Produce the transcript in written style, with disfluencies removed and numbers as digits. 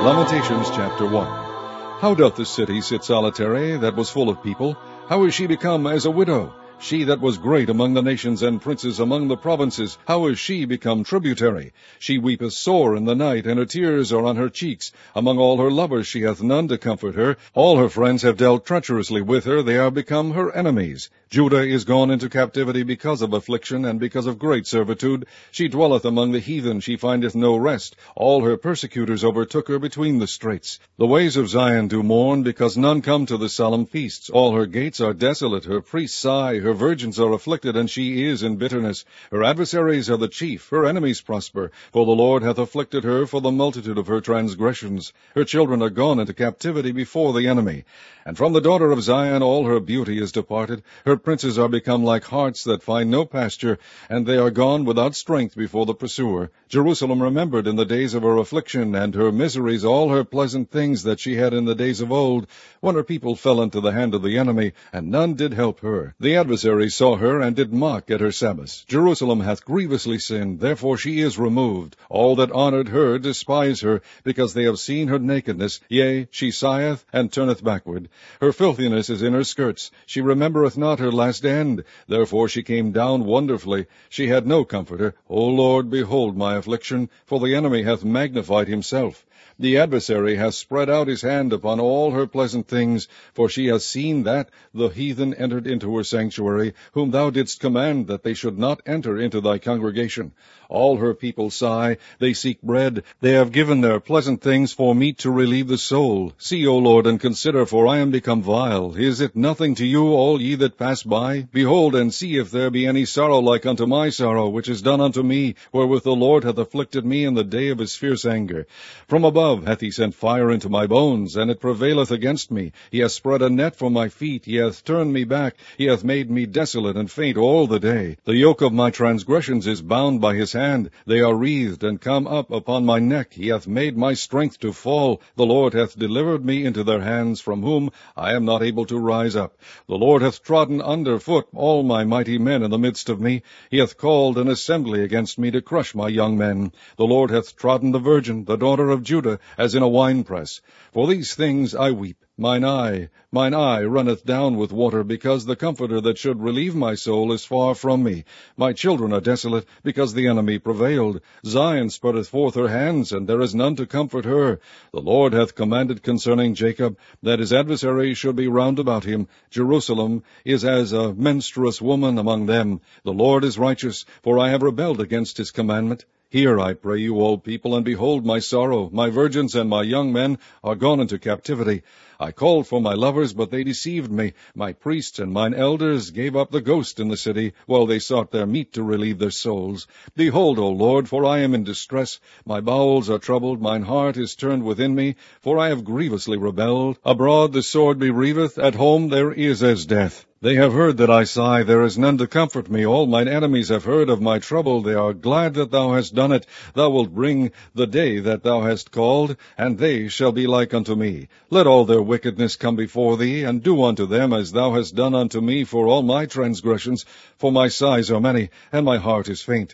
Lamentations chapter 1. How doth the city sit solitary, that was full of people? How is she become as a widow? She that was great among the nations and princes among the provinces, how is she become tributary? She weepeth sore in the night, and her tears are on her cheeks. Among all her lovers she hath none to comfort her. All her friends have dealt treacherously with her, they are become her enemies. Judah is gone into captivity because of affliction, and because of great servitude. She dwelleth among the heathen, she findeth no rest. All her persecutors overtook her between the straits. The ways of Zion do mourn, because none come to the solemn feasts. All her gates are desolate, her priests sigh, her virgins are afflicted, and she is in bitterness. Her adversaries are the chief, her enemies prosper. For the Lord hath afflicted her for the multitude of her transgressions. Her children are gone into captivity before the enemy. And from the daughter of Zion all her beauty is departed. Her princes are become like harts that find no pasture, and they are gone without strength before the pursuer. Jerusalem remembered in the days of her affliction, and her miseries all her pleasant things that she had in the days of old, when her people fell into the hand of the enemy, and none did help her. The adversaries saw her, and did mock at her Sabbaths. Jerusalem hath grievously sinned, therefore she is removed. All that honored her despise her, because they have seen her nakedness. Yea, she sigheth, and turneth backward. Her filthiness is in her skirts. She remembereth not her last end. Therefore she came down wonderfully. She had no comforter. O Lord, behold my affliction, for the enemy hath magnified himself. The adversary hath spread out his hand upon all her pleasant things, for she hath seen that the heathen entered into her sanctuary, whom thou didst command that they should not enter into thy congregation. All her people sigh, they seek bread. They have given their pleasant things for meat to relieve the soul. See, O Lord, and consider, for I am become vile. Is it nothing to you, all ye that pass by? Behold, and see if there be any sorrow like unto my sorrow, which is done unto me, wherewith the Lord hath afflicted me in the day of his fierce anger. From above hath he sent fire into my bones, and it prevaileth against me. He hath spread a net for my feet, he hath turned me back, he hath made me desolate and faint all the day. The yoke of my transgressions is bound by his hand, they are wreathed and come up upon my neck. He hath made my strength to fall. The Lord hath delivered me into their hands, from whom I am not able to rise up. The Lord hath trodden under foot all my mighty men in the midst of me. He hath called an assembly against me to crush my young men. The Lord hath trodden the virgin, the daughter of Judah, as in a winepress. For these things I weep. Mine eye runneth down with water, because the Comforter that should relieve my soul is far from me. My children are desolate, because the enemy prevailed. Zion spreadeth forth her hands, and there is none to comfort her. The Lord hath commanded concerning Jacob, that his adversaries should be round about him. Jerusalem is as a menstruous woman among them. The Lord is righteous, for I have rebelled against his commandment. Hear, I pray you, all people, and behold my sorrow. My virgins and my young men are gone into captivity. I called for my lovers, but they deceived me. My priests and mine elders gave up the ghost in the city, while they sought their meat to relieve their souls. Behold, O Lord, for I am in distress. My bowels are troubled, mine heart is turned within me, for I have grievously rebelled. Abroad the sword bereaveth, at home there is as death. They have heard that I sigh, there is none to comfort me. All mine enemies have heard of my trouble. They are glad that thou hast done it. Thou wilt bring the day that thou hast called, and they shall be like unto me. Let all their wickedness come before thee, and do unto them as thou hast done unto me for all my transgressions. For my sighs are many, and my heart is faint.